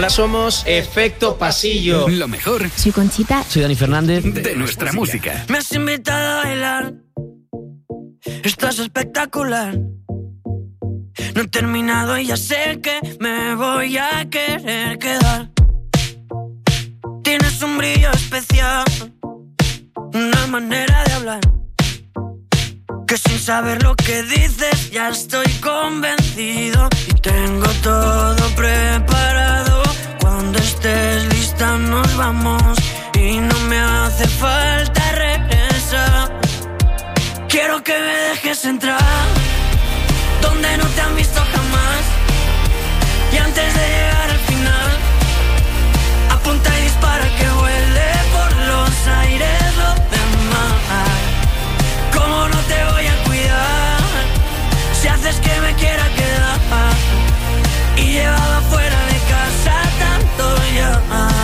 somos Efecto Pasillo. Lo mejor. Soy Conchita. Soy Dani Fernández. De nuestra música. Me has invitado a bailar. Estás espectacular. No he terminado y ya sé que me voy a querer quedar. Tienes un brillo especial, una manera de hablar que sin saber lo que dices ya estoy convencido. Y tengo todo preparado. Cuando estés lista nos vamos y no me hace falta regresar. Quiero que me dejes entrar donde no te han visto jamás. Y antes de llegar al final, apunta y dispara que vuele por los aires lo demás. ¿Cómo no te voy a cuidar si haces que me quiera quedar? Y llevaba fuera de casa tanto ya.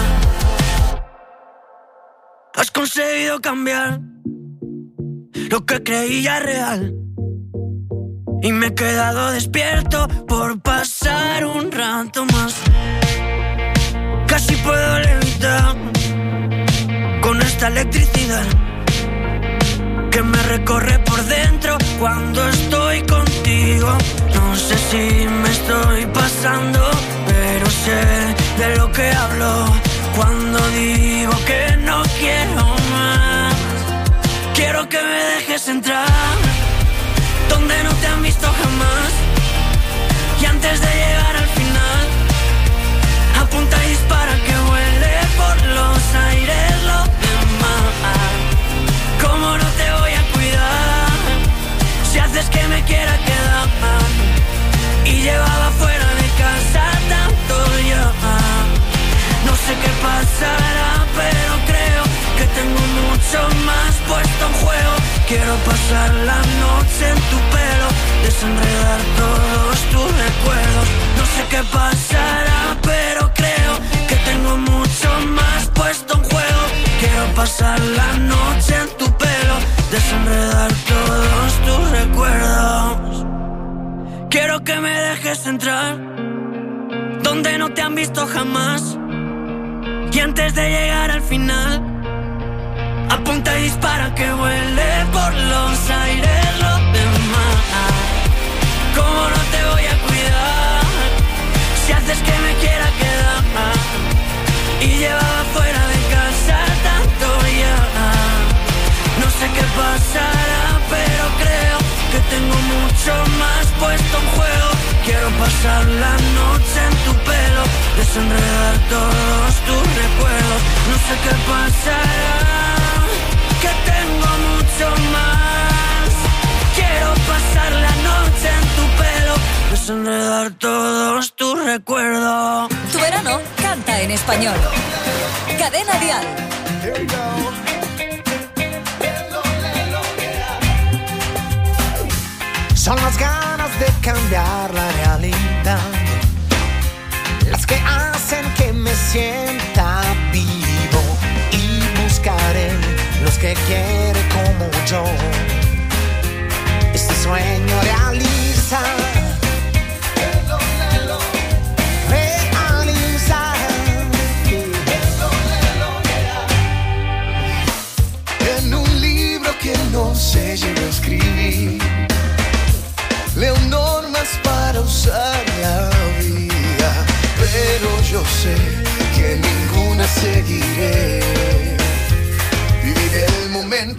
Has conseguido cambiar lo que creía real y me he quedado despierto por pasar un rato más. Casi puedo levitar con esta electricidad que me recorre por dentro cuando estoy contigo. No sé si me estoy pasando, pero sé de lo que hablo cuando digo que no quiero más. Quiero que me dejes entrar donde no te han visto jamás. Y antes de llegar al final, apunta y dispara que vuele por los aires lo demás. ¿Cómo no te voy a cuidar si haces que me quiera quedar? Y llevaba fuera de casa tanto ya. No sé qué pasará, pero creo que tengo mucho más puesto en juego. Quiero pasar la noche en tu pelo, desenredar todos tus recuerdos. No sé qué pasará, pero creo que tengo mucho más puesto en juego. Quiero pasar la noche en tu pelo, desenredar todos tus recuerdos. Quiero que me dejes entrar donde no te han visto jamás. Y antes de llegar al final, apunta y dispara que vuele por los aires lo demás. ¿Cómo no te voy a cuidar si haces que me quiera quedar? Y llevaba fuera de casa tanto ya. No sé qué pasará, pero creo que tengo mucho más puesto en juego. Quiero pasar la noche en tu pelo, desenredar todos tus recuerdos. No sé qué pasará, que tengo mucho más. Quiero pasar la noche en tu pelo, desenredar todos tus recuerdos. Tu verano canta en español. Cadena Dial. Son las ganas de cambiar la realidad las que hacen que me sienta vivo, y buscaré los que quieren como yo este sueño realizar. En un libro que no se llegó a escribir, leo normas para usar la vida, pero yo sé que ninguna seguiré. Viviré el momento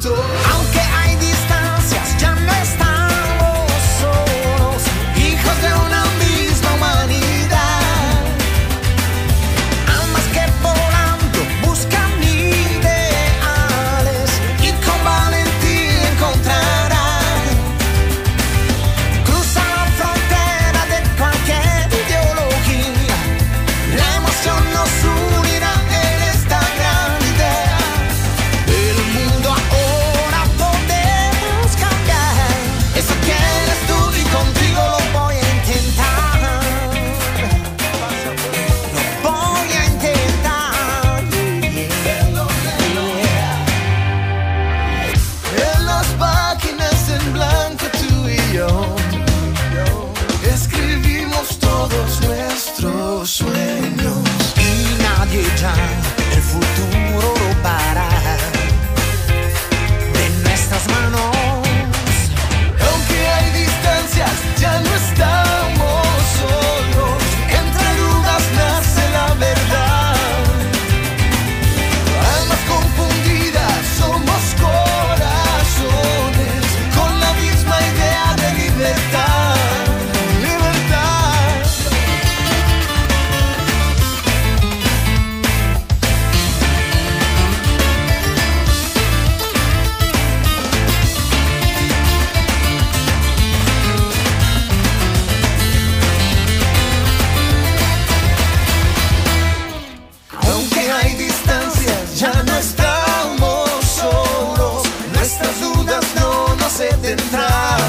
hay distancias, ya no estamos solos. Nuestras dudas no nos detendrán.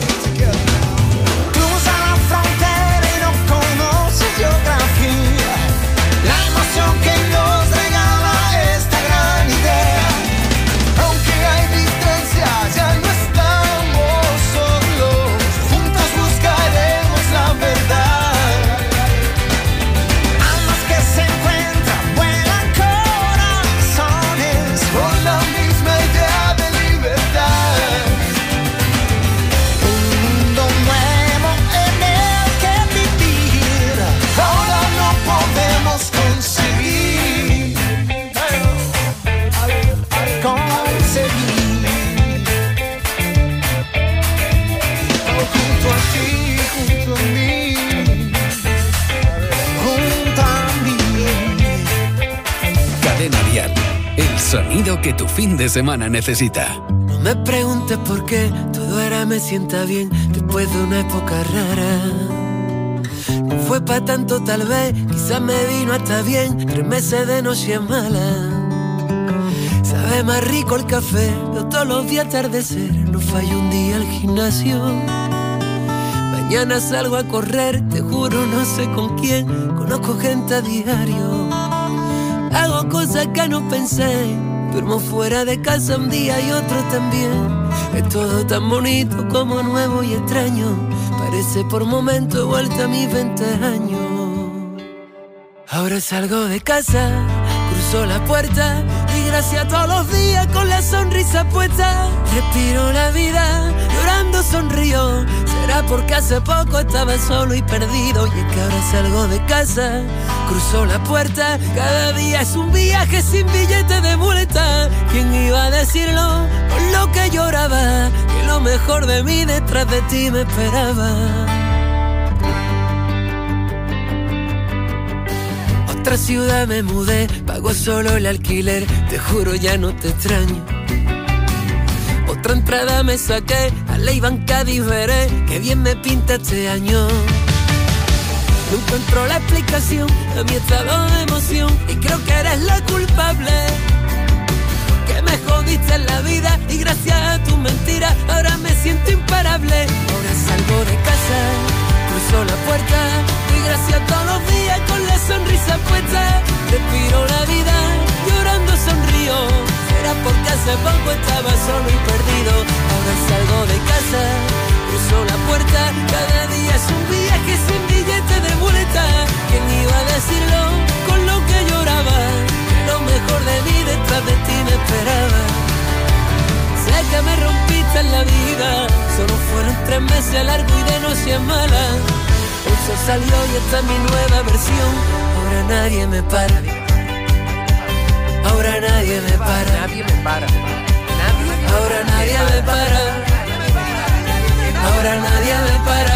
Cruza la frontera y no conoces geografía. La emoción que nos regala esta gran idea. Aunque hay distancias, ya no estamos solos. Juntos buscaremos la verdad. Almas que se encuentran, vuelan corazones Con la misma idea de libertad. Un mundo nuevo en el que vivir. Ahora no podemos conseguir. Junto a ti, junto a mí, Junto a mí. Cadena Dial, el sonido que tu fin de semana necesita. No me preguntes por qué, todo ahora me sienta bien después de una época rara. No fue pa' tanto tal vez, quizás me vino hasta bien 3 meses de noche mala. Sabe más rico el café, yo todos los días atardecer, no fallo un día al gimnasio. Mañana salgo a correr, te juro no sé con quién, conozco gente a diario. Hago cosas que no pensé, duermo fuera de casa un día y otro también. Es todo tan bonito como nuevo y extraño, parece por momentos vuelta a mis 20 años. Ahora salgo de casa, cruzo la puerta y gracias a todos los días con la sonrisa puesta. Respiro la vida, llorando sonrío. Será porque hace poco estaba solo y perdido. Y es que ahora salgo de casa, cruzo la puerta. Cada día es un viaje sin billete de vuelta. ¿Quién iba a decirlo con lo que lloraba? Que lo mejor de mí detrás de ti me esperaba. Otra ciudad me mudé, pago solo el alquiler, te juro ya no te extraño. Otra entrada me saqué, a la Iván Cádiz veré, que bien me pinta este año. No encuentro la explicación a mi estado de emoción y creo que eres la culpable. Que me jodiste en la vida y gracias a tu mentira ahora me siento imparable. Ahora salgo de casa, cruzo la puerta y gracias a todos los días con la sonrisa puesta. Respiro la vida, llorando sonrío. Será porque hace poco estaba solo y perdido. Ahora salgo de casa, cruzo la puerta. Cada día es un viaje sin billete de vuelta. ¿Quién iba a decirlo con lo que lloraba? Que lo mejor de mí detrás de ti me esperaba. Sé que me rompiste en la vida, solo fueron 3 meses largos y de noche mala. El sol salió y esta es mi nueva versión. Ahora nadie me para. Ahora nadie me para. Nadie me para. Ahora nadie me para. Ahora nadie me para.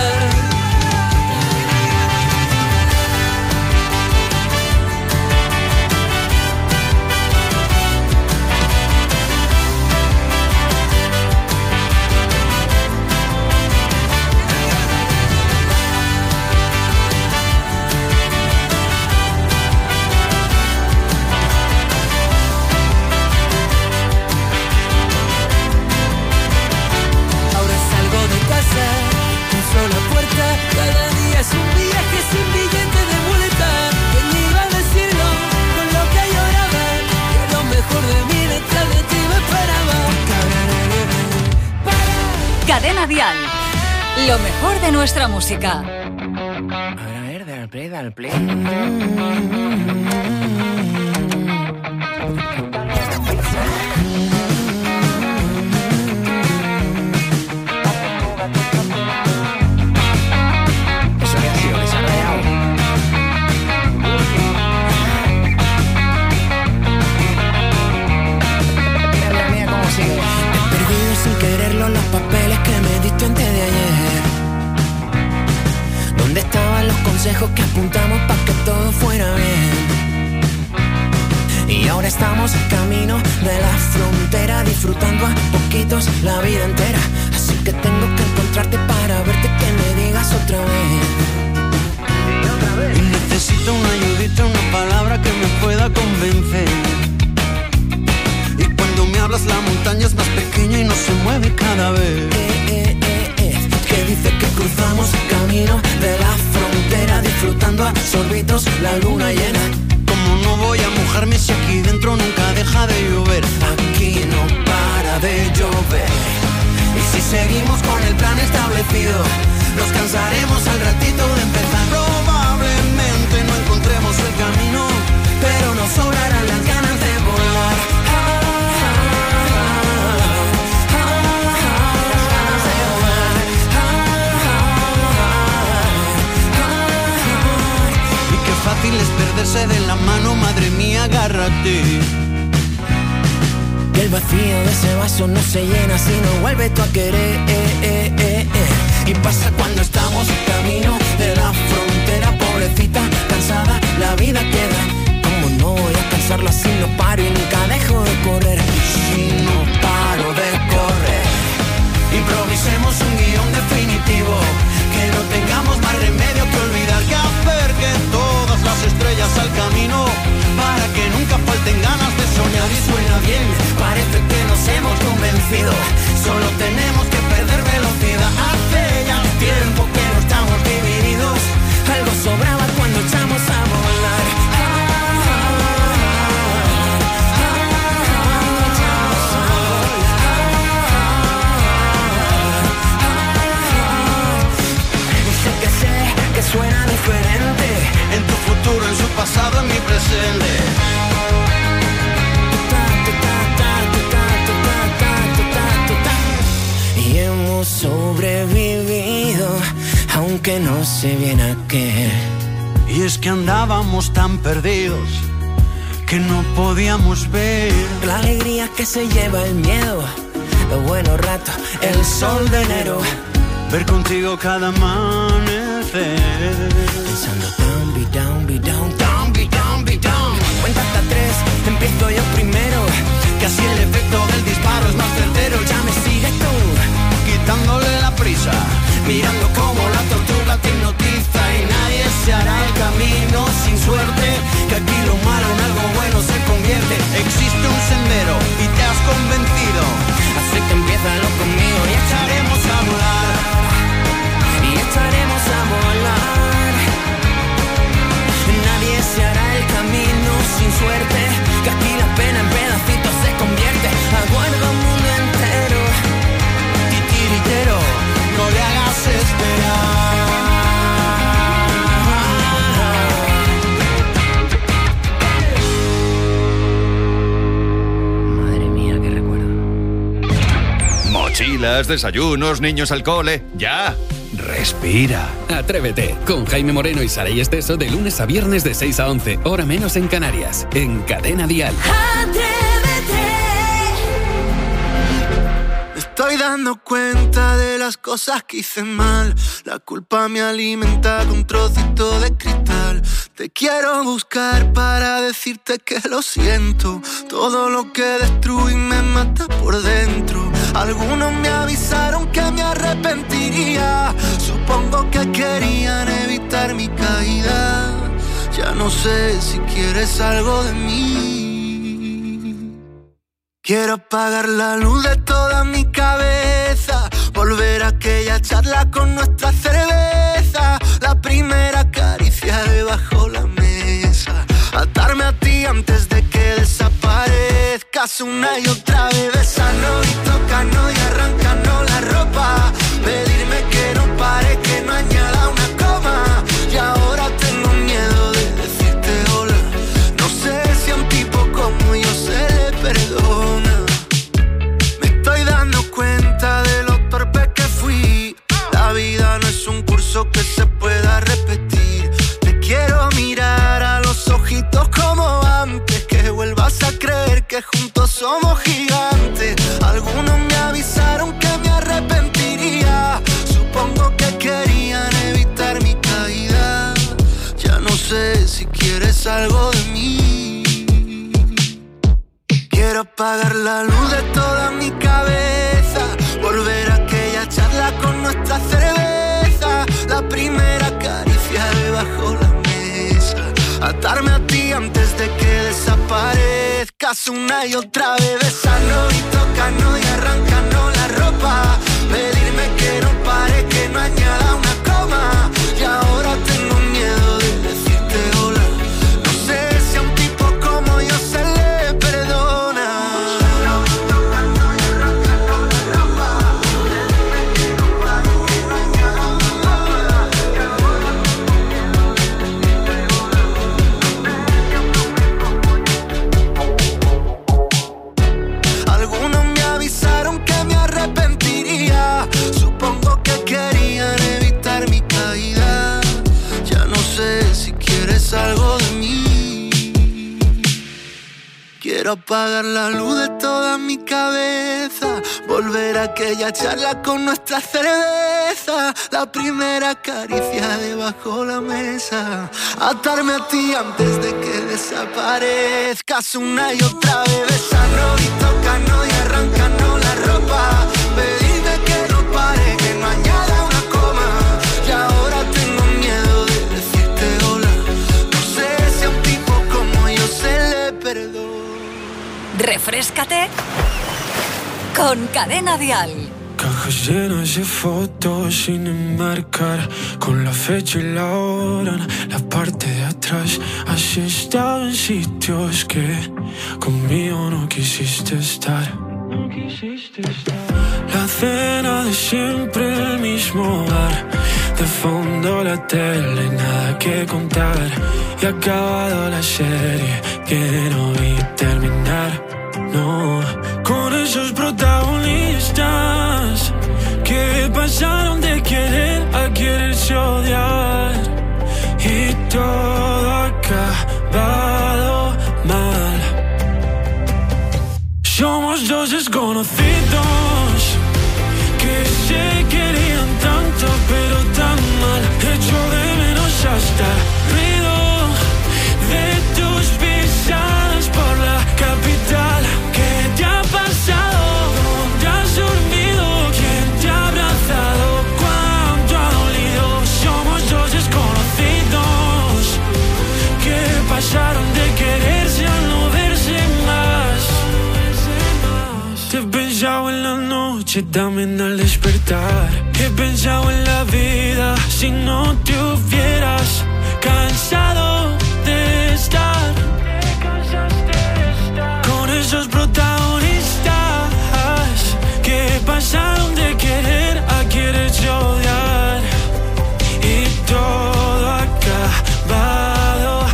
La puerta, cada día es un viaje sin billete de vuelta. ¿Quién iba a decirlo con lo que lloraba? Que lo mejor de mí detrás de ti me esperaba. Cadena Dial, lo mejor de nuestra música. A ver, dale play. Sin quererlo los papeles que me diste antes de ayer. ¿Dónde estaban los consejos que apuntamos para que todo fuera bien? Y ahora estamos camino de la frontera, disfrutando a poquitos la vida entera. Así que tengo que encontrarte para verte, que me digas otra vez. Y necesito una ayudita, una palabra que me pueda convencer. nosotros la luna llena. ¿Cómo no voy a mojarme si aquí dentro nunca deja de llover? Aquí no para de llover. Y si seguimos con el plan establecido, nos cansaremos al ratito de empezar. Probablemente no encontremos el camino, pero nos sobrarán las ganas de volar. Las ganas de volar. Y qué fácil es perderse de la mano, madre mía, agárrate. Y el vacío de ese vaso no se llena si no vuelves tú a querer. Y pasa cuando estamos camino de la frontera, pobrecita, cansada, la vida queda. ¿Cómo no voy a cansarla si no paro y nunca dejo de correr? Si no paro de correr, improvisemos un guión definitivo, que no tengamos más remedio que olvidar, que acerque todas las estrellas al camino, para que nunca falten ganas de soñar. Y suena bien, parece que nos hemos convencido, solo tenemos que perder velocidad. Hace ya tiempo que no estamos divididos, algo sobraba cuando echamos a volar. Sé que suena diferente, en tu futuro, en su pasado, en mi presente. Y hemos sobrevivido, aunque no sé bien a qué. Y es que andábamos tan perdidos que no podíamos ver la alegría que se lleva el miedo, los buenos ratos, el sol de enero. Ver contigo cada amanecer, pensando down, be down, be down, down, be down, be down. Cuenta hasta 3, empiezo yo primero, que así el efecto del disparo es más certero. Ya me sigues tú, quitándole la prisa, mirando cómo la tortuga te hipnotiza. Y nadie se hará el camino sin suerte, que aquí lo malo en algo bueno se convierte. Existe un sendero y te has convencido, así que empiézalo conmigo y echaremos a volar. Y echaremos a volar. Nadie se hará el camino sin suerte, que aquí la pena en pedacitos se convierte. Aguarda un mundo entero, titiritero, no le hagas esperar. Madre mía, qué recuerdo. Mochilas, desayunos, niños al cole, ya. Respira. Atrévete con Jaime Moreno y Saray Esteso de lunes a viernes de 6 a 11, hora menos en Canarias, en Cadena Dial. Estoy dando cuenta de las cosas que hice mal. La culpa me alimenta con trocitos de cristal. Te quiero buscar para decirte que lo siento. Todo lo que destruí me mata por dentro. Algunos me avisaron que me arrepentiría. Supongo que querían evitar mi caída. Ya no sé si quieres algo de mí. Quiero apagar la luz de toda mi cabeza, volver a aquella charla con nuestra cerveza, la primera caricia debajo la mesa, atarme a ti antes de que desaparezcas una y otra vez, besarnos y tocarnos y arrancarnos la ropa, pedirme que no pare, que no añada una coma, y ahora tengo miedo de decirte hola, no sé si a un tipo como yo se le perdona. Me estoy dando cuenta de lo torpe que fui. La vida no es un curso que se pueda repetir. Te quiero mirar a los ojitos como antes, que vuelvas a creer que juntos somos gigantes. Algunos me avisaron que me arrepentiría. Supongo que querían evitar mi caída. Ya no sé si quieres algo de mí. Quiero apagar la luz de toda mi cabeza, volver a aquella charla con nuestra cerveza, la primera caricia debajo la mesa, atarme a ti antes de que desaparezcas una y otra vez, besarnos y tocarnos y arrancarnos la ropa, pedirme que no pare, que no añada una coma, y ahora tengo miedo de decirte hola. Quiero apagar la luz de toda mi cabeza, volver a aquella charla con nuestra cerveza, la primera caricia debajo la mesa, atarme a ti antes de que desaparezcas una y otra vez, besarnos y tocarnos y arrancarnos la ropa, pedirme que no pare, que no añada una coma, y ahora tengo miedo de decirte hola, no sé si a un tipo como yo se le perdona. Refréscate con Cadena Dial. Cajas llenas de fotos sin enmarcar, con la fecha y la hora en la parte de atrás. Has estado en sitios que conmigo no quisiste estar. La cena de siempre en el mismo bar, de fondo la tele, nada que contar. Y ha acabado la serie que no vi terminar. No, con esos protagonistas que pasaron de querer a quererse odiar, y todo ha acabado mal. Somos dos desconocidos que se querían tanto pero tan mal. Echo de menos hasta el ruido de tus pisadas por la capital. ¿Qué te ha pasado? ¿Dónde has dormido? ¿Quién te ha abrazado? ¿Cuánto ha dolido? Somos dos desconocidos que pasaron de quererse a no verse más. Te he pensado en la noche, también al despertar. He pensado en la vida si no te hubieras cansado de estar con esos protagonistas que pasaron de querer a quererse odiar, y todo ha acabado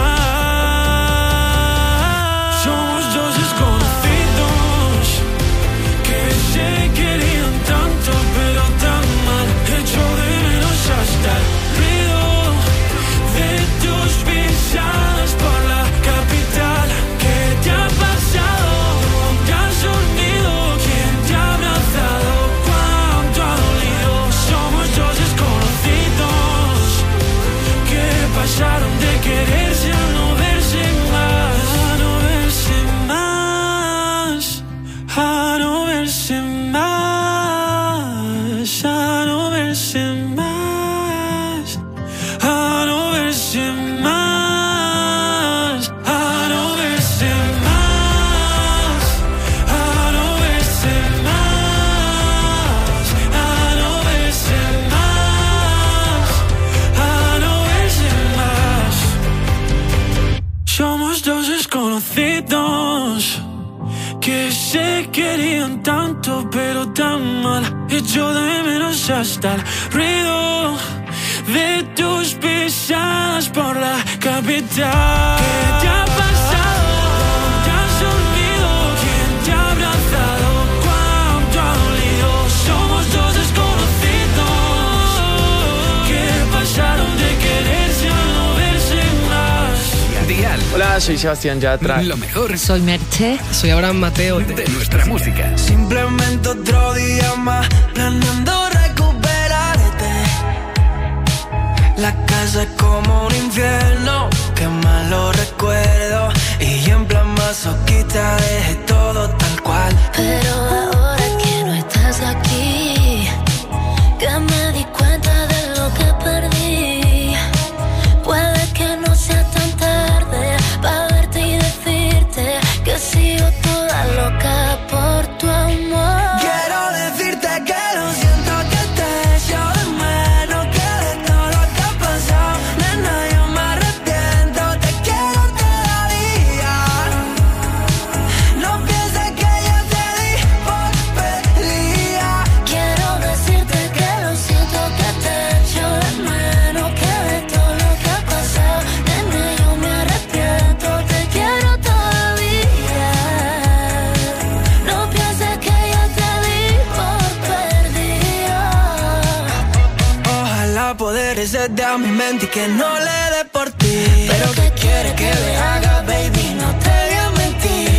mal. Somos dos desconocidos que se querían tanto pero tan mal. Echo de menos hasta el ruido de tus pisadas por la capital. ¿Qué te ha pasado? ¿Dónde has dormido? ¿Quién te ha abrazado? ¿Cuánto ha dolido? Somos dos desconocidos que pasaron de quererse a no verse más. A no verse más. A no verse más. A no verse más. A no verse más. A no verse más. A no verse más. A no verse más. A no verse más. Somos dos desconocidos que se querían tanto pero tan mal. Echo de menos hasta el ruido de tus pisadas por la capital. ¿Qué te ha pasado? ¿Dónde has dormido? ¿Quién te ha abrazado? ¿Cuánto ha dolido? Somos dos desconocidos que pasaron de quererse a no verse más. Dial. Hola, soy Sebastián Yatra. Lo mejor Soy Merche. Soy Abraham Mateo. de nuestra música. Simplemente otro día más, planeando recuperarte. La casa es como un infierno, qué malo recuerdo. Y en plan masoquista dejé todo tal cual. Pero ahora que no estás aquí, que me di cuenta de lo que perdí. Puede que no sea tan tarde para verte y decirte que sigo toda loca por tu amor. Quiero decirte que lo siento, que te echo de menos, que de todo lo que ha pasado, nena, yo me arrepiento, te quiero todavía. No pienses que ya te di por perdida. Quiero decirte que lo siento, que te echo de menos, que de todo lo que ha pasado, nena, yo me arrepiento, te quiero todavía. No pienses que ya te di por perdida. Ojalá poder desde a mi mente y que no le dé por ti. Pero ¿qué quieres que le haga, baby? No te voy a mentir.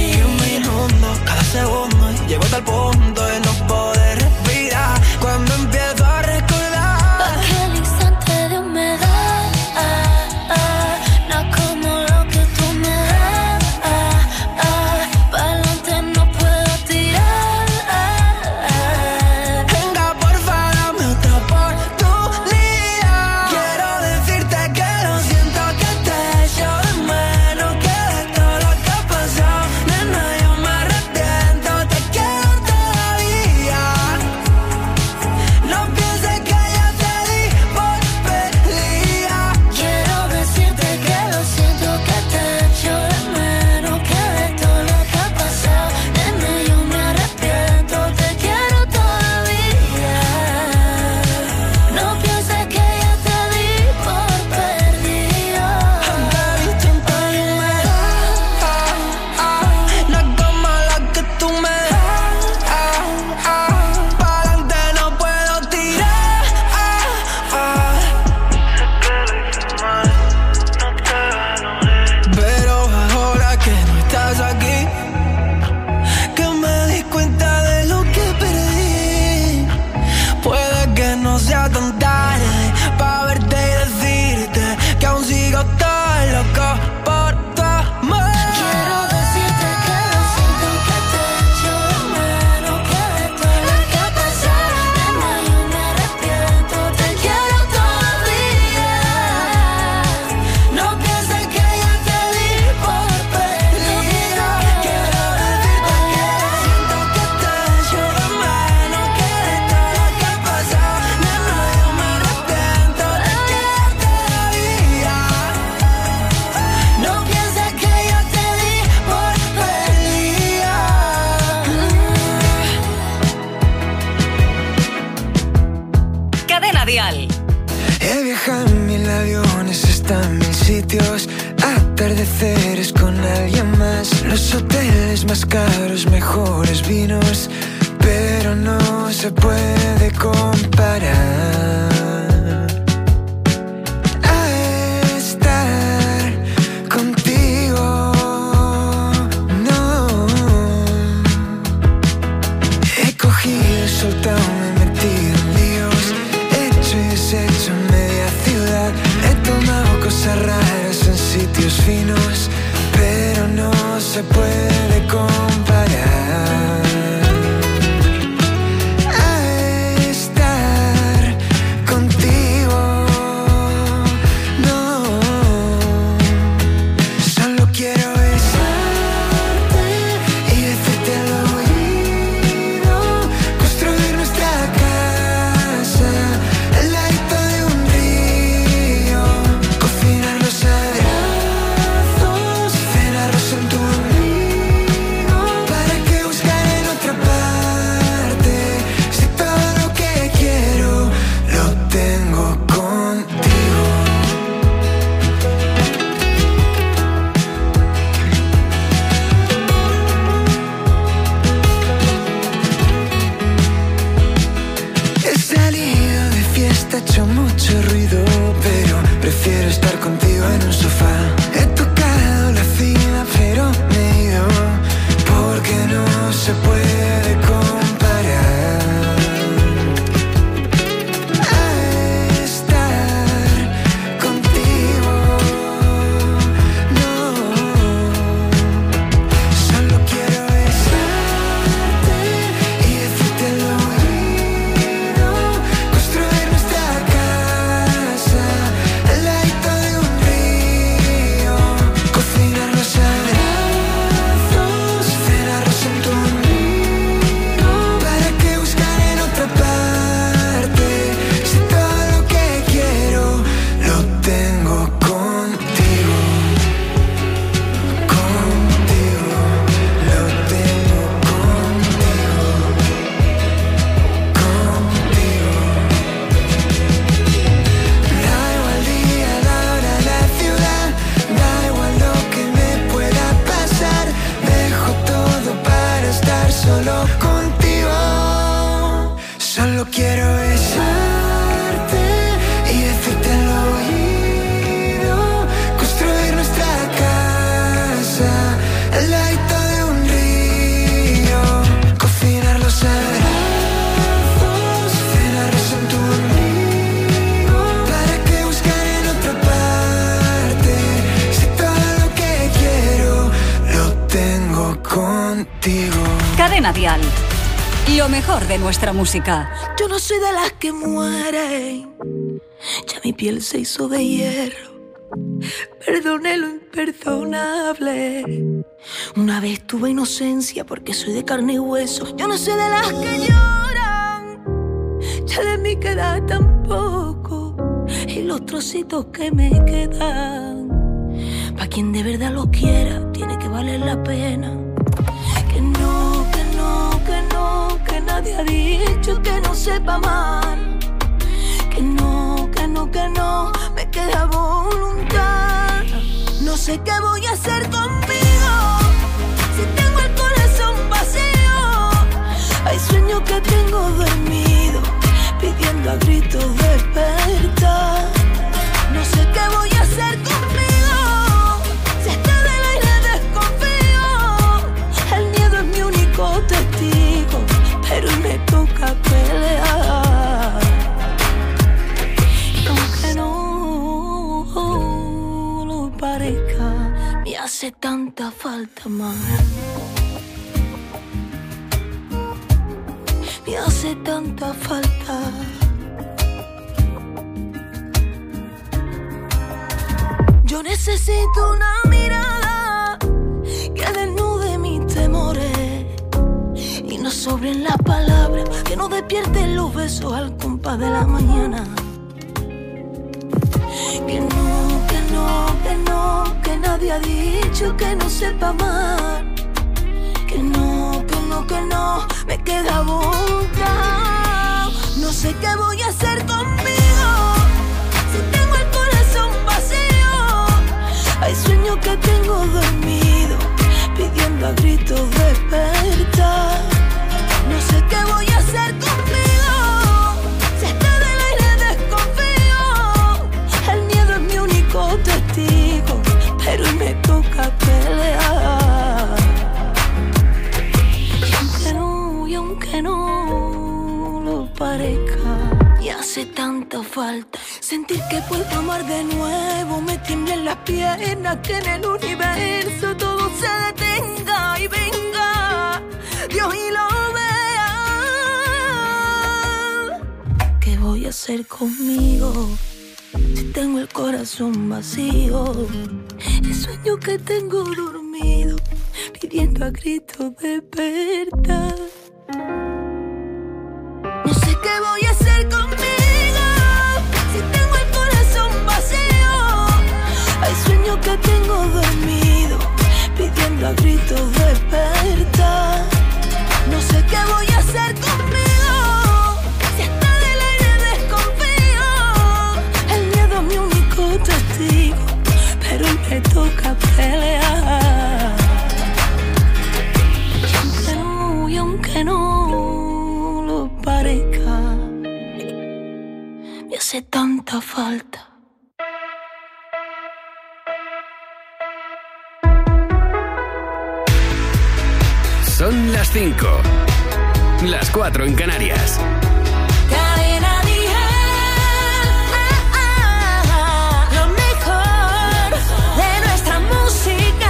sitios, atardeceres con alguien más, los hoteles más caros, mejores vinos, pero no se puede comparar a estar contigo. No, he cogido, soltado, me he metido en líos, hecho y deshecho en media ciudad, he tomado cosas raras en sitios finos, pero no se puede comparar a estar contigo. No, solo quiero besarte y decirte al oído, construir nuestra casa al ladito de un río, cocinar los abrazos, cenarlos en tu ombligo. ¿Para qué buscar en otra parte si todo lo que quiero lo tengo contigo? He salido de fiesta, he hecho mucho ruido, pero prefiero estar contigo en un sofá. He tocado la cima, pero me he ido porque no se puede comparar a estar contigo. No, solo quiero besarte y decirte al oído, construir nuestra casa al ladito de un río, cocinar los abrazos, cenarlos en tu ombligo. ¿Para qué buscar en otra parte si todo lo que quiero lo tengo contigo? Contigo, lo tengo contigo. Contigo. Da igual el día, la hora, la ciudad, da igual lo que me pueda pasar, dejo todo para estar solo contigo. Solo quiero besarte y decirte al oído, construir nuestra casa al ladito de un río, cocinar los abrazos, cenarlos en tu ombligo. ¿Para qué buscar en otra parte si todo lo que quiero lo tengo contigo? Cadena Dial. Lo mejor de nuestra música. Yo no soy de las que mueren, ya mi piel se hizo de hierro. Perdoné lo imperdonable. Una vez tuve inocencia porque soy de carne y hueso. Yo no soy de las que lloran, ya de mí queda tan poco, y los trocitos que me quedan, pa' quien de verdad lo quiera, tiene que valer la pena. Que no, que no, que no, que nadie ha dicho que no sepa amar. Que no, que no, que no, me queda voluntad. No sé qué voy a hacer conmigo si tengo el corazón vacío. Hay sueños que tengo dormido, pidiendo a gritos despertar. No sé qué voy a hacer conmigo si está del aire desconfío. El miedo es mi único testigo, pero hoy me toca pelear. Y aunque no lo parezca, me hace tanta falta más. Me hace tanta falta. Yo necesito una mirada que desnude mis temores y no sobren las palabras, que no despierten los besos al compás de la mañana. Que no, que no, que no, que nadie ha dicho que no sepa amar. Que no, que no, que no, me queda voluntad. No sé qué voy a hacer conmigo si tengo el corazón vacío. que tengo dormido, pidiendo a gritos despertar. No sé qué voy a hacer conmigo, si está del aire desconfío. El miedo es mi único testigo, pero hoy me toca pelear. Y aunque no lo parezca, y hace tanta falta sentir que puedo amar de nuevo. Me tiemblan las piernas, que en el universo todo se detenga y venga Dios y lo vea. ¿Qué voy a hacer conmigo si tengo el corazón vacío? El sueño que tengo dormido, pidiendo a gritos despertar. No sé qué voy a hacer conmigo si tengo el corazón vacío. Hay sueños que tengo dormido, pidiendo a gritos despertar. No sé qué voy a hacer conmigo, si está del aire desconfío. El miedo es mi único testigo, pero hoy me toca pelear. Y aunque no lo parezca, me hace tanta falta. Son las 5, las 4 en Canarias. Cadena Dial, lo mejor de nuestra música.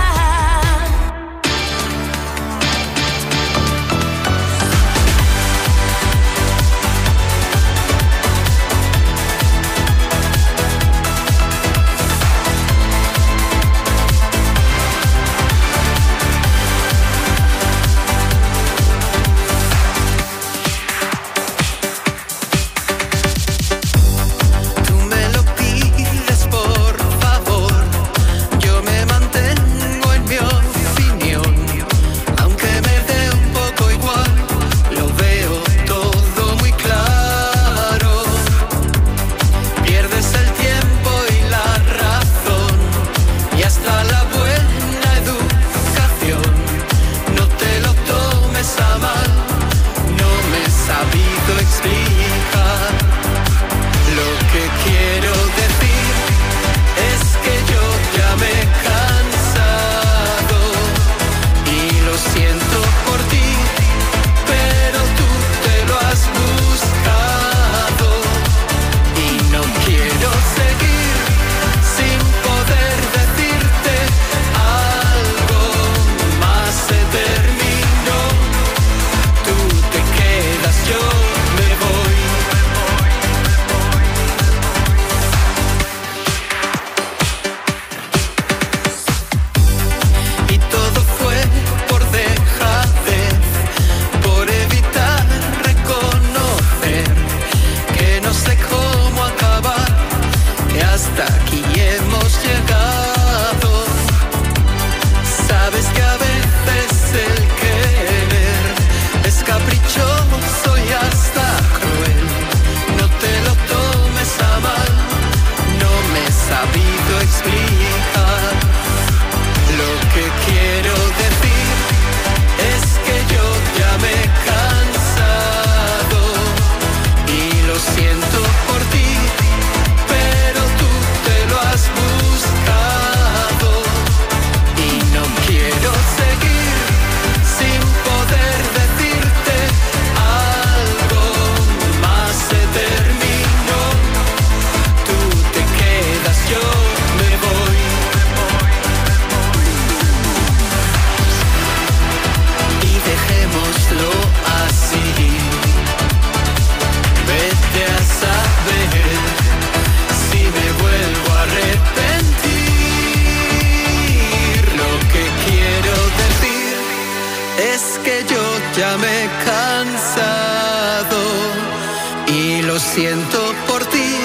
Lo siento por ti,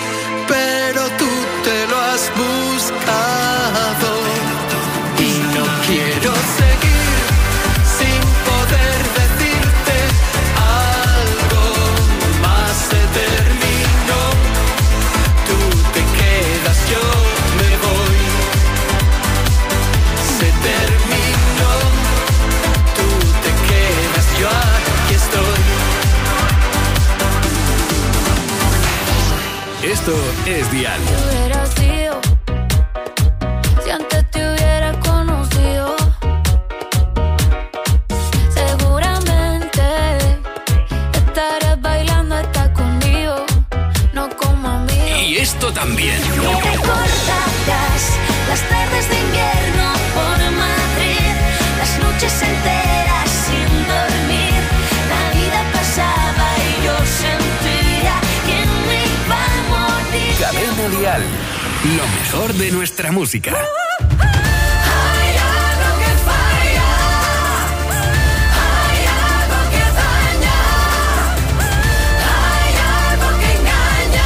pero tú te lo has buscado. Y no quiero seguir sin poder decirte algo más. Se terminó, tú te quedas, yo me voy. Esto es Dial. Si hubiera sido, si antes te hubiera conocido, seguramente estarás bailando hasta conmigo, no como a mí. Y esto también. Y recordarás las tardes de invierno por Madrid, las noches enteras sin dormir, la vida pasaba y yo sentía que me iba a morir. Cadena Dial. Lo mejor de nuestra música. Hay algo que falla, hay algo que daña, hay algo que engaña.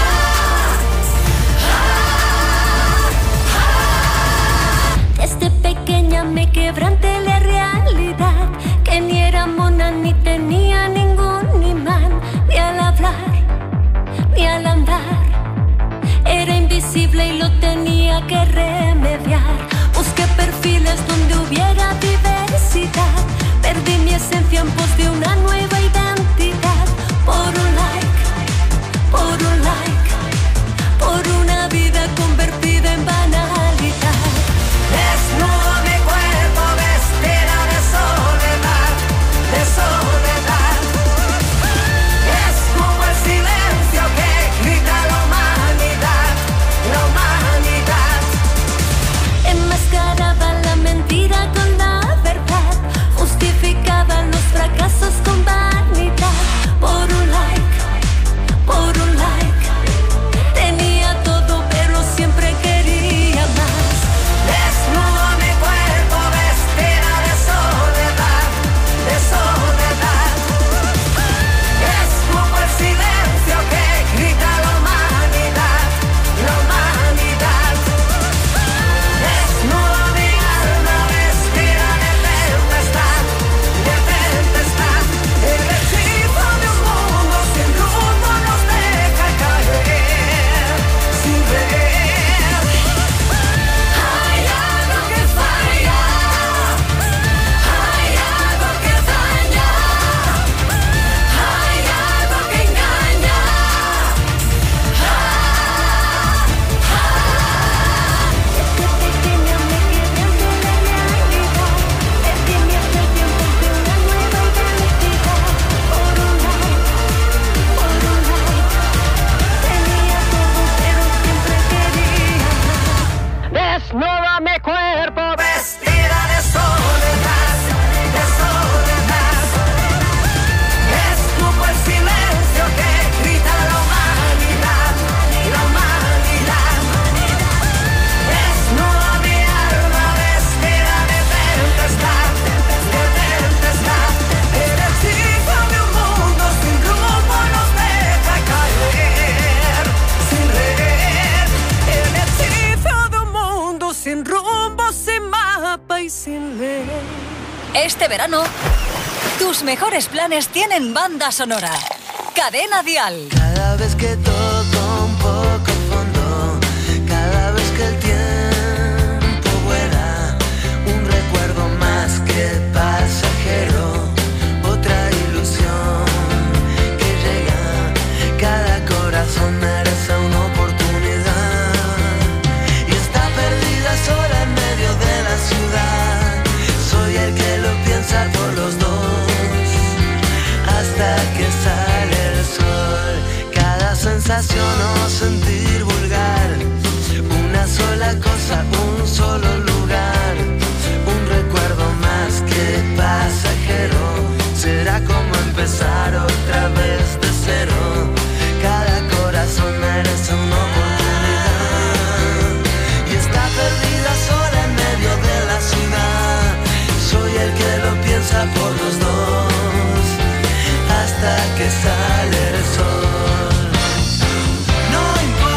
Desde pequeña me quebranté la realidad, que ni era mona ni tenía ningún imán, ni al hablar, ni al andar. Era invisible y lo tenía que remediar. Busqué perfiles donde hubiera diversidad. Perdí mi esencia en pos de una nueva identidad. Por un like, por un like, por una vida convertida en banalidad. Desnudo mi cuerpo vestida de soledad, de soledad. Es como el silencio que grita la humanidad, la humanidad. Enmascaraba la mentira con la verdad, justificaba los fracasos con vanidad. Por un like, por un like, tenía todo pero siempre quería más. Desnudo mi cuerpo vestida de soledad, de soledad. Es como el silencio que grita la humanidad, la humanidad. Desnudo mi alma vestida de tempestad, de tempestad. El hechizo de un mundo sin rumbo nos deja caer, sin ver. Hay algo que falla, hay algo que daña, hay algo que engaña. Desde pequeña me quedé ante la realidad, perdí mi esencia en pos de una nueva identidad. Por un like, tenía todo pero siempre quería más. Desnuda mi cuerpo vestida de soledad, de soledad. Es como el silencio que grita la humanidad, la humanidad. Desnuda mi alma vestida de tempestad, de tempestad. El hechizo de un mundo sin rumbo nos deja caer, sin leer. El hechizo de un mundo sin rumbo, sin mapa y sin leer. Este verano, tus mejores planes tienen banda sonora. Cadena Dial. Cada vez que toco un poco fondo, cada vez que el tiempo vuela, un recuerdo más que pasajero, otra ilusión que llega. Cada corazón merece una oportunidad y está perdida sola en medio de la ciudad. Soy el que lo piensa por los dos hasta que sale el sol. Cada sensación o sentir vulgar, una sola cosa, un solo lugar, un recuerdo más que pasajero. Será como empezar otra vez de cero. Cada corazón merece una oportunidad y está perdida sola en medio de la ciudad. Soy el que lo piensa por los dos hasta que sale el sol. No importa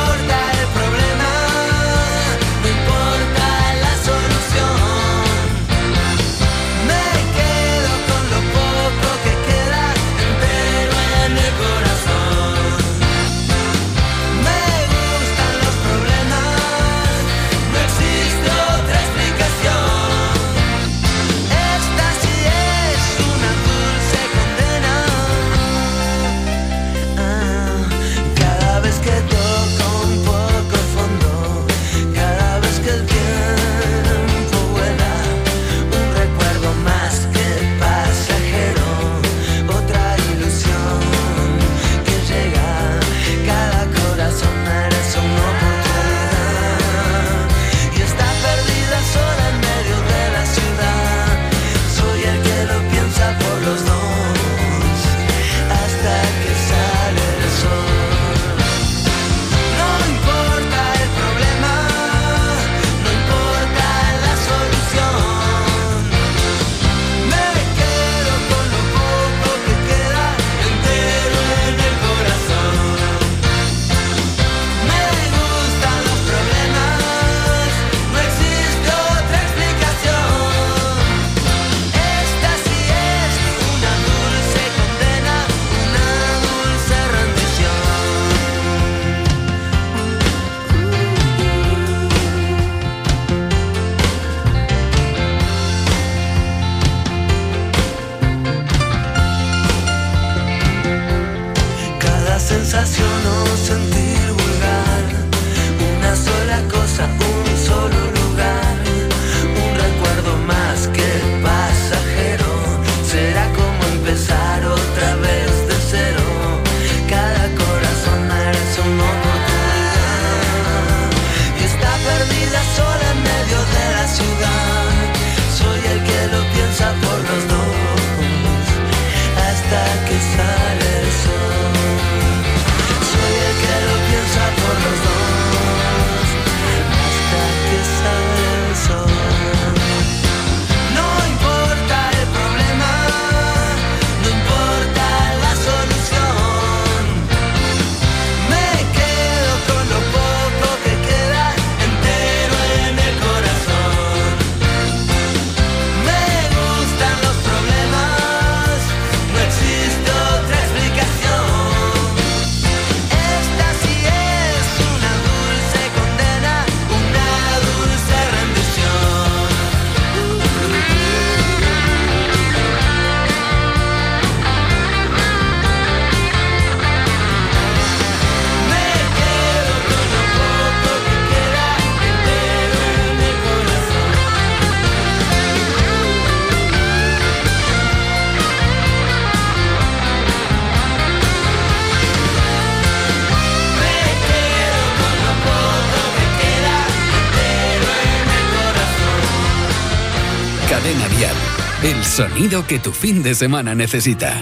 el sonido que tu fin de semana necesita.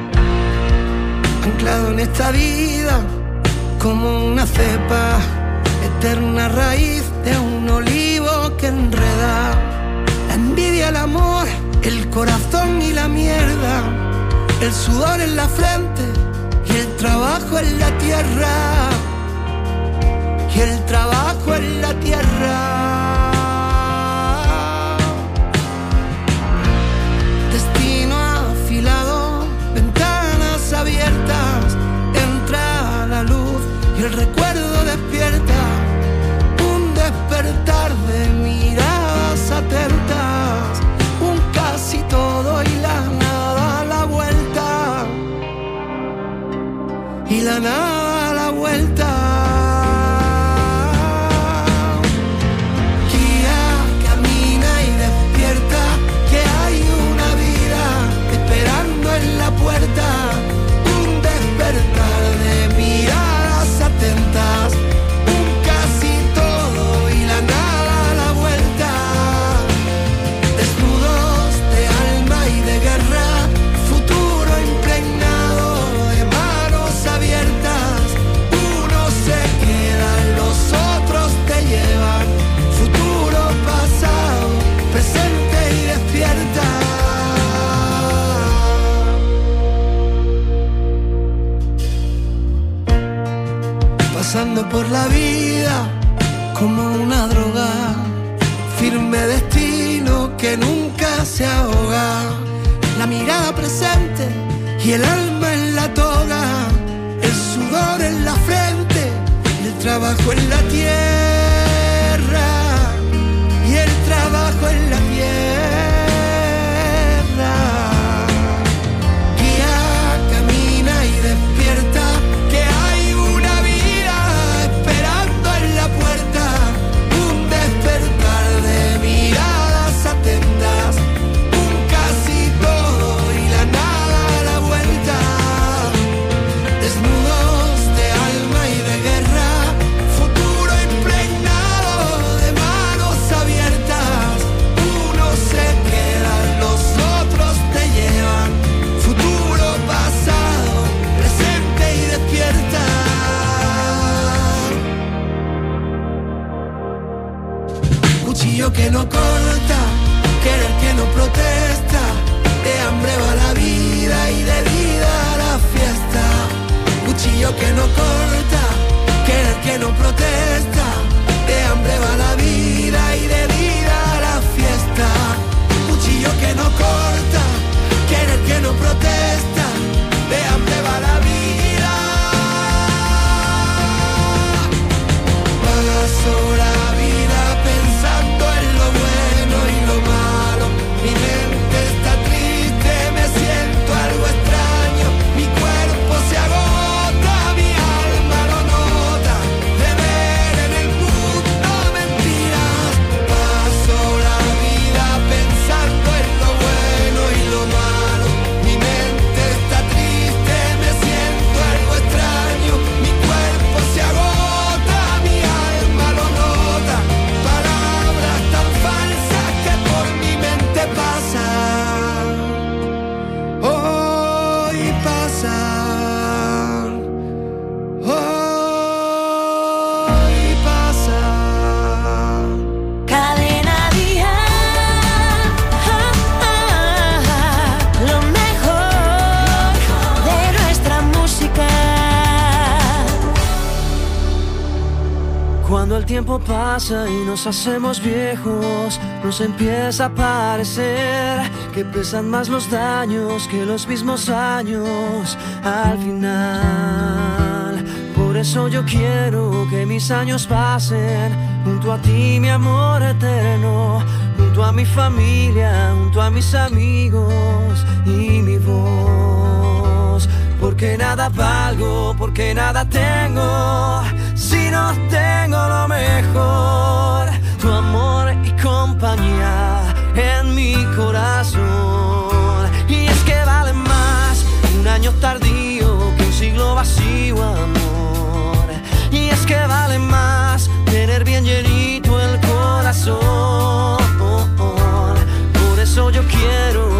Anclado en esta vida como una cepa, eterna raíz de un olivo que enreda. La envidia, el amor, el corazón y la mierda, el sudor en la frente y el trabajo en la tierra, y el trabajo en la tierra. Destino afilado, ventanas abiertas, entra la luz y el recuerdo despierta. Un despertar de miradas atentas, un casi todo y la nada a la vuelta, y la nada a la vuelta. En la puerta, un despertar de miradas atentas, un casi todo y la nada a la vuelta. Desnudos de alma y de guerra, futuro impregnado de manos abiertas. Uno se queda, los otros te llevan. Futuro, pasado, presente y despierta. Pasando por la vida como una droga, firme destino que nunca se ahoga. La mirada presente y el alma en la toga, el sudor en la frente y el trabajo en la tierra, y el trabajo en la tierra. Guía, camina y despierta, que hay una vida esperando en la puerta. Un despertar de miradas atentas, un casi todo y la nada a la vuelta. Desnudos de alma y de guerra, futuro impregnado de manos abiertas. Uno se queda, los otros te llevan. Futuro, pasado, presente y despierta. Cuchillo que no corta, querer que no protesta. De hambre va la vida y de vida la fiesta. Cuchillo que no corta, querer que no protesta. De hambre va la vida y de vida la fiesta. Cuchillo que no corta, querer que no protesta. De hambre va la vida. Paso la vida pensando en lo bueno y lo malo. Mi mente está triste, me siento algo extraño. Mi cuerpo se agota, mi alma lo nota. De ver en el mundo mentiras. Paso la vida pensando en lo bueno y lo malo. Mi mente está triste, me siento algo extraño. Mi cuerpo se agota, mi alma lo nota. Palabras tan falsas que por mi mente pasan. Hoy pasan. Hoy pasan. Cadena Día, lo mejor de nuestra música. Cuando el tiempo pasa y nos hacemos viejos, nos empieza a parecer que pesan más los daños que los mismos años al final. Por eso yo quiero que mis años pasen junto a ti, mi amor eterno, junto a mi familia, junto a mis amigos y mi voz. Porque nada valgo, porque nada tengo, si no tengo lo mejor, tu amor y compañía en mi corazón. Y es que vale más un año tardío que un siglo vacío, amor. Y es que vale más tener bien llenito el corazón. Por eso yo quiero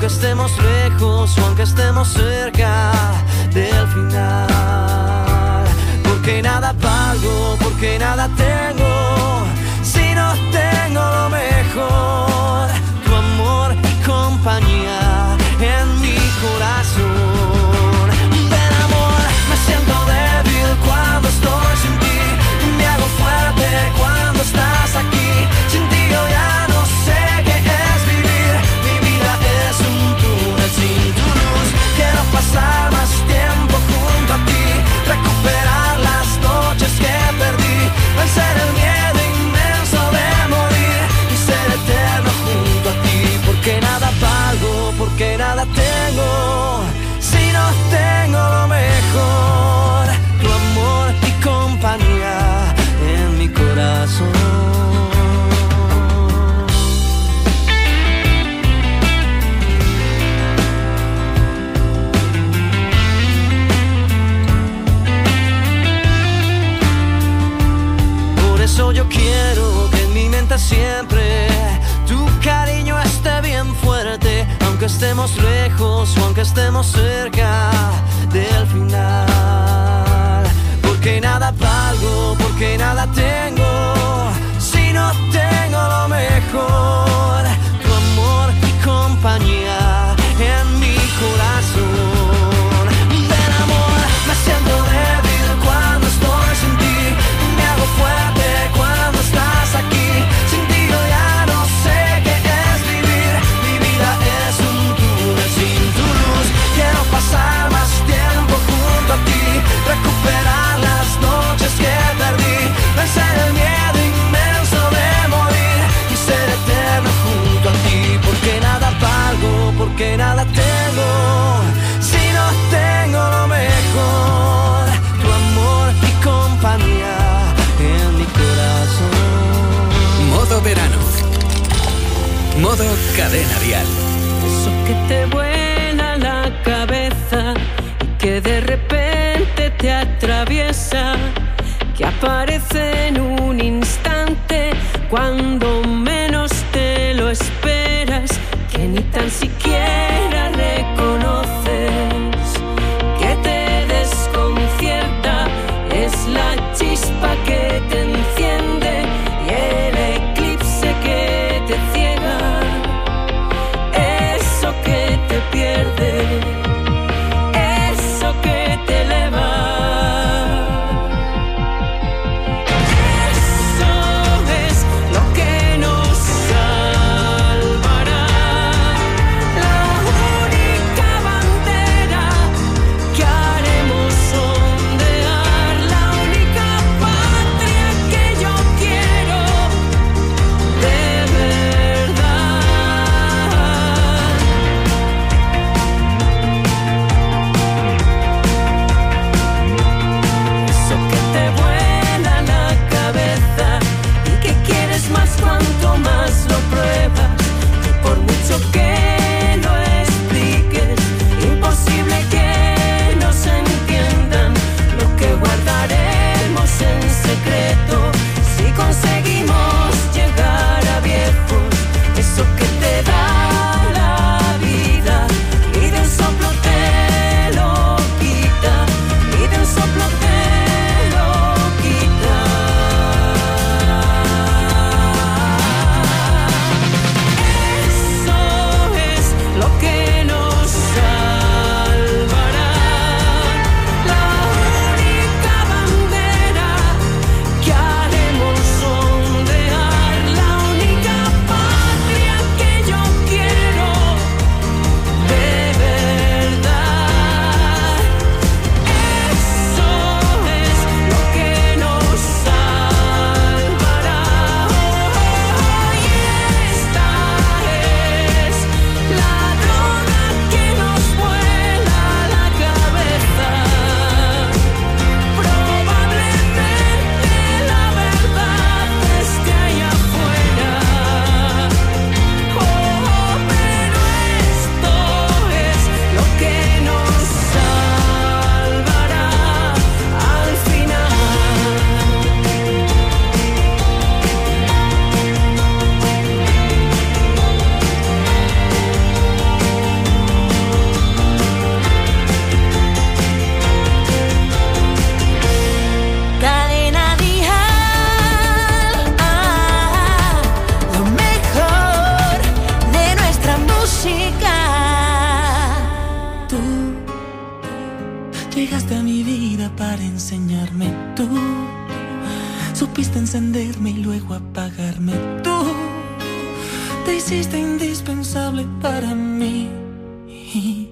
aunque estemos lejos o aunque estemos cerca del final. Porque nada valgo, porque nada tengo, si no tengo lo mejor, tu amor y compañía en mi corazón. Ven amor, me siento débil cuando estoy sin ti, me hago fuerte cuando estás aquí. Sin ti yo ya no sé qué es vivir, mi vida es un túnel sin tu luz. Quiero pasar más tiempo junto a ti, recuperar las noches que perdí, vencer el miedo inmenso de morir y ser eterno junto a ti. Porque nada valgo, porque nada tengo, si no tengo lo mejor, tu amor y compañía en mi corazón. Por eso yo quiero que en mi mente siempre tu cariño esté bien fuerte, aunque estemos lejos o aunque estemos cerca del final. Porque nada valgo, porque nada tengo, si no tengo lo mejor, tu amor y compañía en mi corazón. Ven amor, me siento débil cuando estoy sin ti, me hago fuerte cuando estás aquí. Sin ti yo ya no sé qué es vivir, mi vida es un túnel sin tu luz. Quiero pasar más tiempo junto a ti, recuperar las noches que perdí, vencer el miedo inmenso de morir y ser eterno junto a ti. Porque nada valgo, porque nada tengo, si no tengo lo mejor, tu amor y compañía en mi corazón. Modo verano. Modo Cadena Dial. Eso que te vuela la cabeza y que de repente te atraviesa, que aparece en un instante cuando menos te lo esperas, que ni tan siquiera reconoces, que te desconcierta, es la chispa que te enciende y el eclipse que te ciega, eso que te pierde, eso que te eleva. Eso es supiste encenderme y luego apagarme. Tú te hiciste indispensable para mí. Y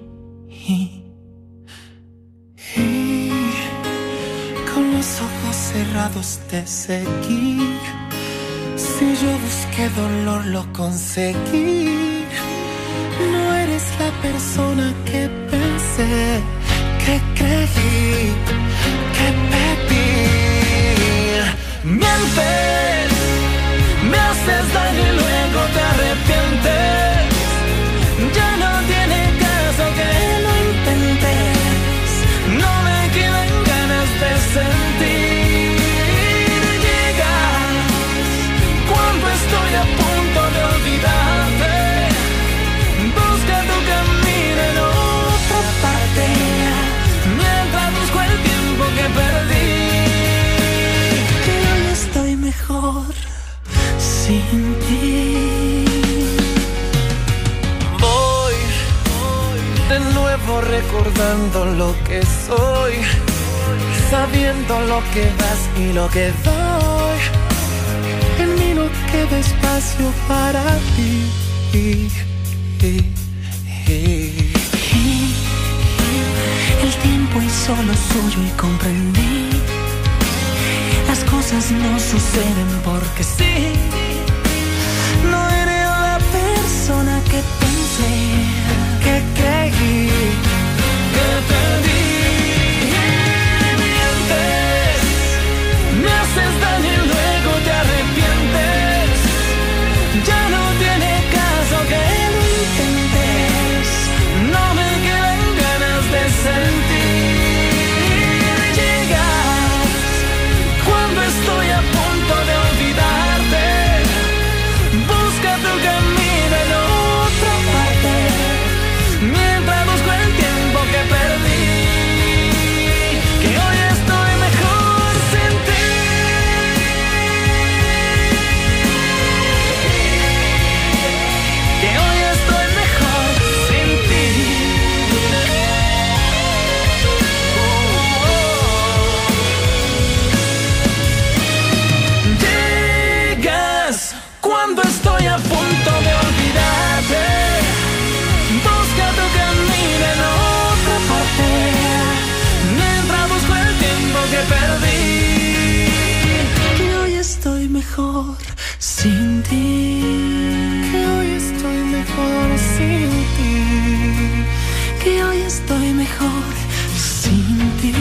con los ojos cerrados te seguí. Si yo busqué dolor, lo conseguí. No eres la persona que pensé, que creí, que pedí. Mientes, me haces daño y luego te arrepientes. Ya no tiene caso que lo intentes. No me quedan ganas de sentir. Llegas cuando estoy a punto de olvidarte. Busca tu camino en otra parte, mientras busco el tiempo que perdí. Que hoy estoy mejor sin ti. Voy de nuevo recordando lo que soy, sabiendo lo que das y lo que doy. En mí no queda espacio para ti. El tiempo hizo lo suyo y comprendí. Las cosas no suceden porque sí. No eres la persona que pensé, que creí, que perdí. Mientes, me haces daño y luego te arrepientes. Ya no tiene caso que lo intentes. No me quedan ganas de sentir. Llegas cuando estoy a punto de olvidarte. Busca tu camino en otra parte, mientras busco el tiempo que perdí. Que hoy estoy mejor sin ti. Que hoy estoy mejor sin ti. Llegas cuando estoy a punto de olvidarte. Busca tu camino en otra parte, mientras busco el tiempo que perdí. Que hoy estoy mejor sin ti. Que hoy estoy mejor sin ti. Que hoy estoy mejor sin ti.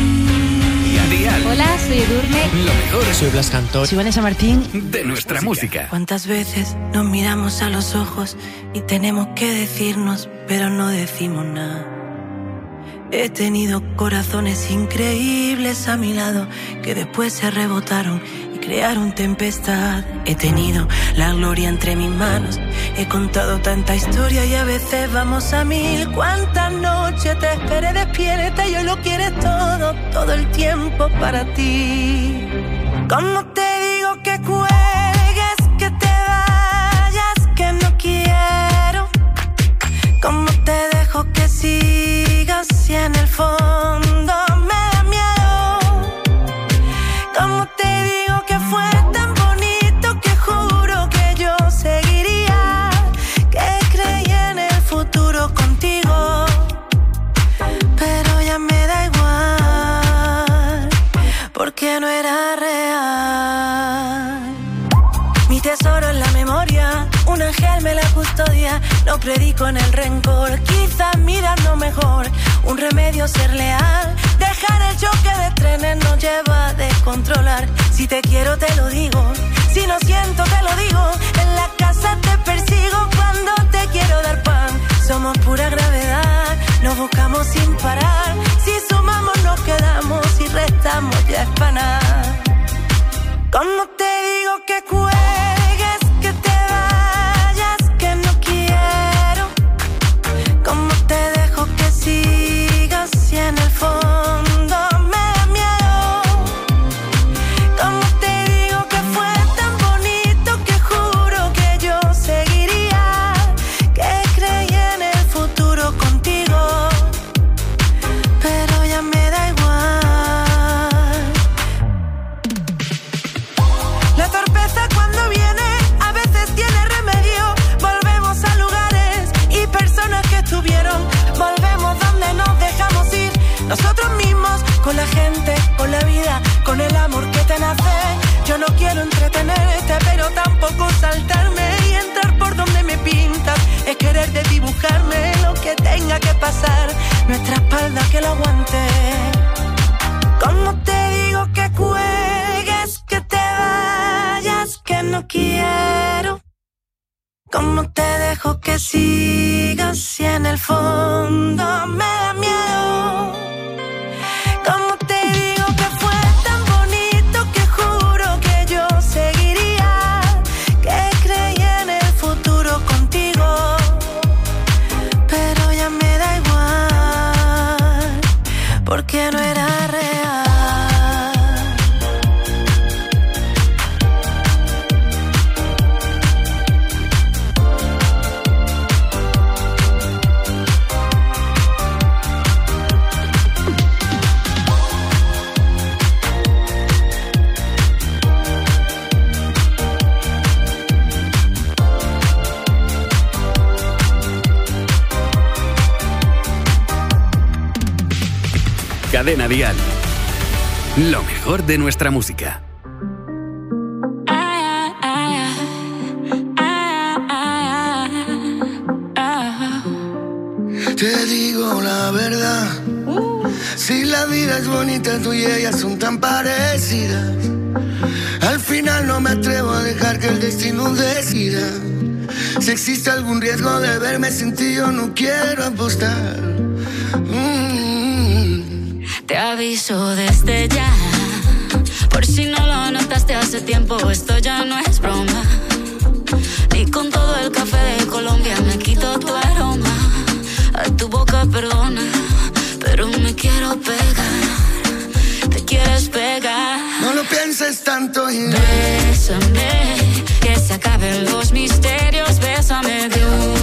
Hola, soy Edurne. Lo mejor Soy Blas Cantor. Soy Vanessa Martín. de nuestra música. ¿Cuántas veces nos miramos a los ojos y tenemos que decirnos, pero no decimos nada? He tenido corazones increíbles a mi lado que después se rebotaron y crearon tempestad. He tenido la gloria entre mis manos. He contado tanta historia y a veces vamos a mil. ¿Cuántas noches te esperé despierta y hoy lo quieres todo, todo el tiempo para ti? ¿Cómo te digo que cuelgues, que te vayas, que no quiero? ¿Cómo te dejo que sigas si en el fondo me da miedo? ¿Cómo te digo que fue tan bonito que juro que yo seguiría, que creí en el futuro contigo? Pero ya me da igual, porque no era real. Mi tesoro en la memoria, un ángel me la custodia. No predico en el rencor, quizás mirando mejor. Un remedio ser leal, dejar el choque de trenes nos lleva a descontrolar. Si te quiero te lo digo, si no siento te lo digo. En la casa te persigo cuando te quiero dar pan. Somos pura gravedad, nos buscamos sin parar. Si sumamos nos quedamos, si restamos ya es para nada. ¿Cómo te digo que cuelgues, que te vayas, que no quiero? ¿Cómo te dejo que sigas si en el fondo me da miedo? ¿Cómo te digo que fue tan bonito que juro nuestra espalda que lo aguante. Como te digo que cuelgues, que te vayas, que no quiero. Como te dejo que sigas si en el fondo me da miedo. Como te digo que fue tan bonito que juro que yo seguiría, que creí en el futuro contigo, pero ya me da igual, porque no era real. Cadena Dial. Lo mejor de nuestra música. Te digo la verdad, si la vida es bonita, tú y ella son tan parecidas. Al final no me atrevo a dejar que el destino decida. Si existe algún riesgo de verme sin ti, yo no quiero apostar. Te aviso desde ya, por si no lo notaste hace tiempo, esto ya no es broma. Ni con todo el café de Colombia me quito tu aroma. A tu boca perdona, pero me quiero pegar. Te quieres pegar. No lo pienses tanto y bésame, que se acaben los misterios. Bésame de